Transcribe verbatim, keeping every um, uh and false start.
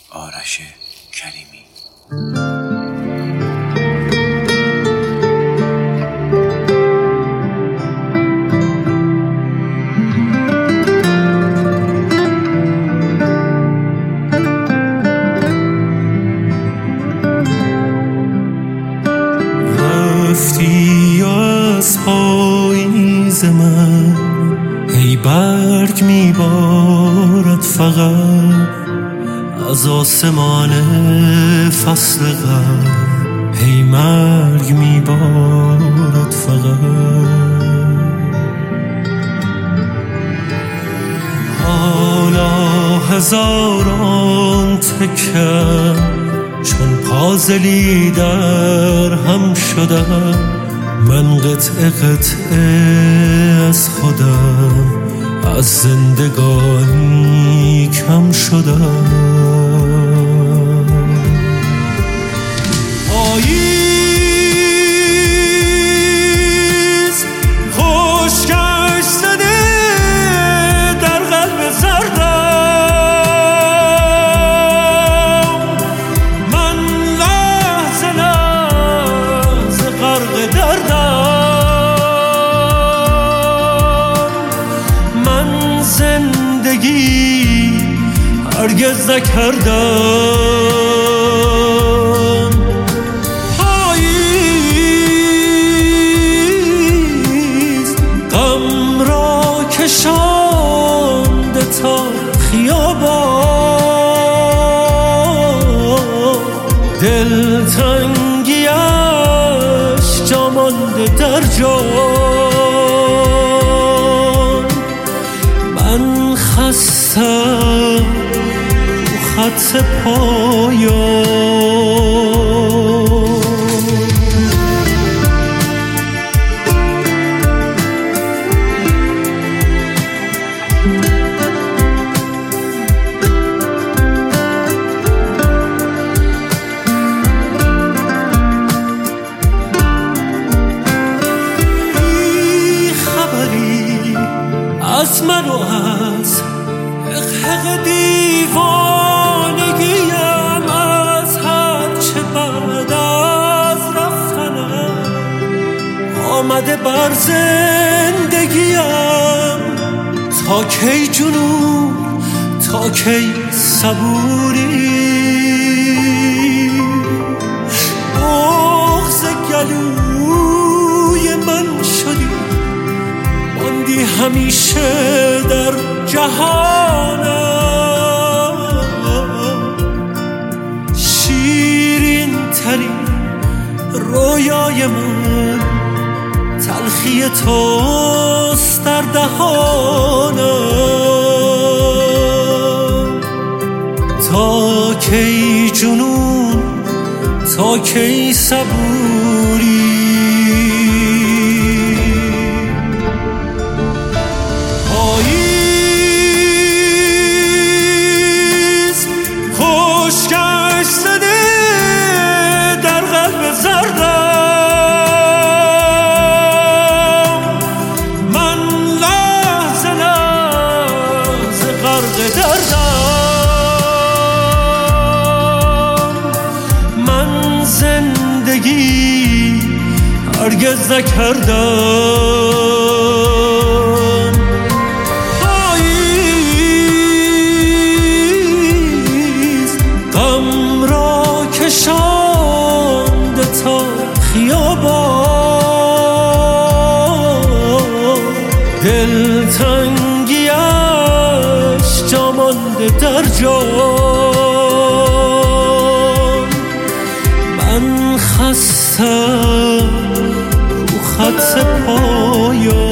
آرش کریمی. رفتی از پاییز من، ای برگ میبارد فقط از آسمان فصل غم، ای مرگ میبارد فقط. حالا هزاران تکه چون پازلی در هم شدم، من قطعه قطعه از خودم، از زندگانی کم شدم. پاییز خشکش زده در قلب زردم، من لحظه لحظه غرق دردم. من زندگی هرگز نکردم. پاییز غم را کشانده تا خیابان، دلتنگیش جا مانده در جان. من خستم خط پایان. بی خبری از من و از حق دیوانگیم، از هرچه بعد از رفتنم آمده بر زندگیم. تا کی جنون، تا کی صبوری، بغض گلوی من شدی، ماندی همیشه در جهانم. شیرین ترین رویای من تلخی توست در دهانم. تا کی جنون، تا کی صبوری. خشکش زده در قلب زردم، من لحظه لحظه غرق دردم. من زندگی هرگز نکردم. کشانده تا خیابان، دلتنگیش جا مانده در جان. من خستم رو خط پایان.